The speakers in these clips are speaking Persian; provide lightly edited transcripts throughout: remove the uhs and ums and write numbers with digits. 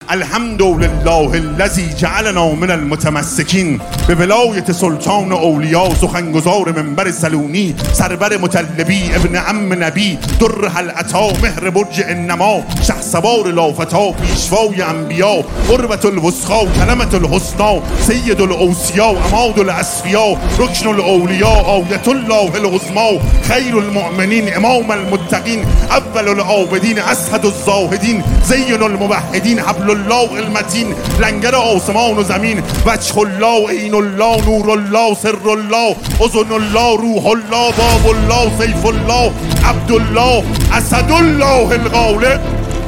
الحمدلله الذی جعلنا من المتمسکین. به ولایت سلطان اولیا سخنگزار منبر سلونی، سرور مطلبی ابن عم نبی، در حلعتا مهر برج انما، شهسوار لافتا پیشوای انبیا، قربت الوسخا کلمت الحسنا، سید الاوصیا عماد الاسفیا، رکن الاولیا آیت الله العظما، خیر المؤمنین امام المتقین، اول العابدین اسعد الزاهدین، زین الموحدین حبل الله المتین، لنگر آسمان و زمین، وجه الله عین الله نور الله سر الله اذن الله روح الله باب الله سیف الله عبدالله اسد الله الغالب.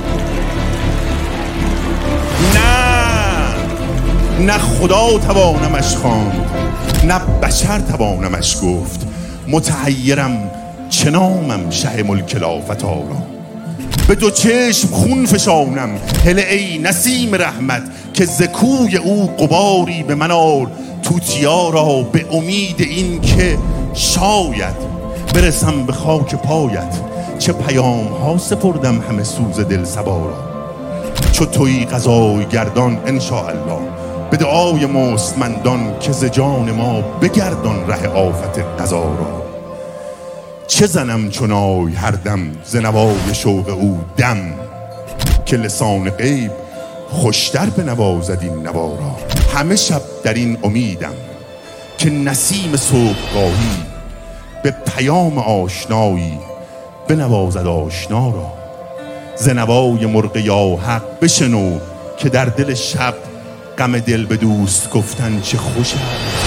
نه خدا توانمش خواند، نه بشر توانمش گفت، متحیرم چه نامم شه ملک لافتارا. به دو چشم خون فشانم هله ای نسیم رحمت، که زکوی او غباری به من آر توتیا را، به امید این که شاید برسم به خاک پایت. چه پیام ها سپردم همه سوز دل صبا را، چو تویی قضای گردان انشاءالله، به دعای مستمندان که ز جان ما بگردان ره آفت قضا را. چه زنم چنای هر دم ز نوای شوق او دم، که لسان غیب خوشتر به نوازد این نوا را. همه شب در این امیدم که نسیم صبحگاهی، به پیام آشنایی بنوازد آشنا را. ز نوای مرغ یا حق بشنو، که در دل شب غم دل به دوست گفتن چه خوش است.